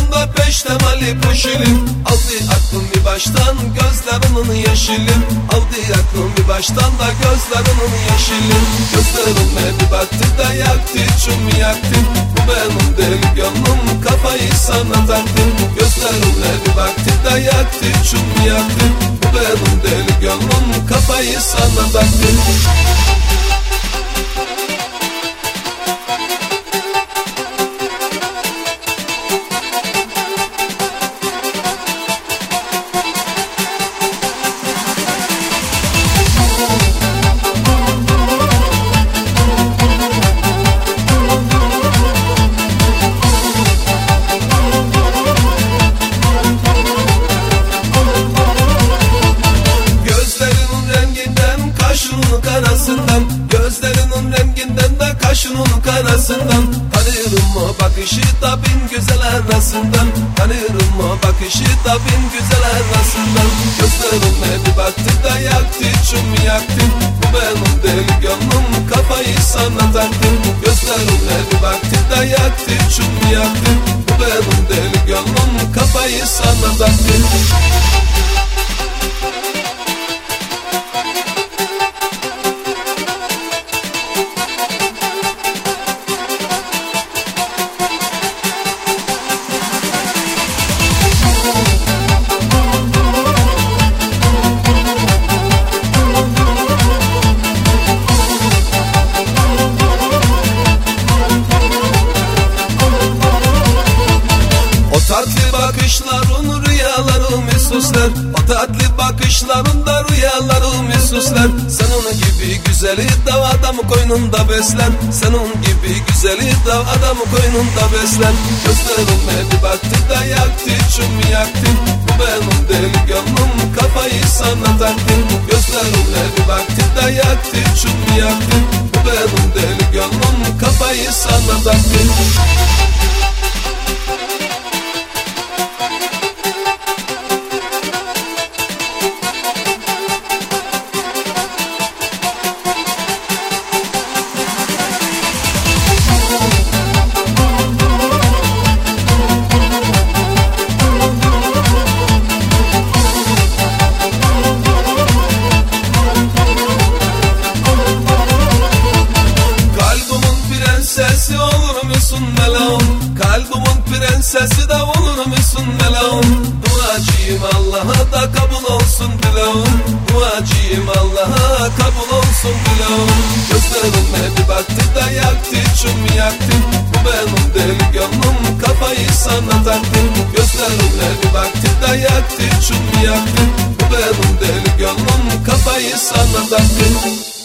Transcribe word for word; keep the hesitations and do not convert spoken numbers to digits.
yanımda peştemali poşilim. Aldı aklım bir baştan gözlerinin yeşilim. Aldı aklım bir baştan da gözlerinin yeşilim. Gözlerime bir baktı da yaktı çum yaktı. Bu benim deli gönlüm kafayı sana taktı. Gözlerime bir baktı da yaktı çum yaktı. Bu benim deli gönlüm kafayı sana taktı. Gözlerinin renginden de kaşının karasından tanıyorum o bakışı da bin güzel arasından. Tanıyorum o bakışı da bin güzel arasından. Gözlerime bir baktı da yaktı çum yaktı. Bu benim deli gönlüm kafayı sana taktı. Gözlerime bir baktı da yaktı çum yaktı. Bu benim deli gönlüm kafayı sana taktı. Tatlı bakışların rüyalarımı süsler. O tatlı bakışlarında rüyalarımı süsler. Senin gibi güzeli dav adamı koynunda besler. Senin gibi güzeli dav adamı koynunda besler. Gözlerime bir baktı da yaktı çum yaktı. Bu benim deli gönlüm kafayı sana taktı. Gözlerime bir baktı da yaktı çum yaktı. Bu benim deli gönlüm kafayı sana taktı. Prensesi olur musun melaun? Kalbimin prensesi de olur musun melaun? Duacıyım Allah'a da kabul olsun dileğim. Duacıyım Allah'a kabul olsun dileğim. Gözlerime bir baktı da yaktı çum yaktı. Bu benim deli gönlüm kafayı sana taktı. Gözlerime bir baktı da yaktı çum yaktı. Bu benim deli gönlüm kafayı sana taktı.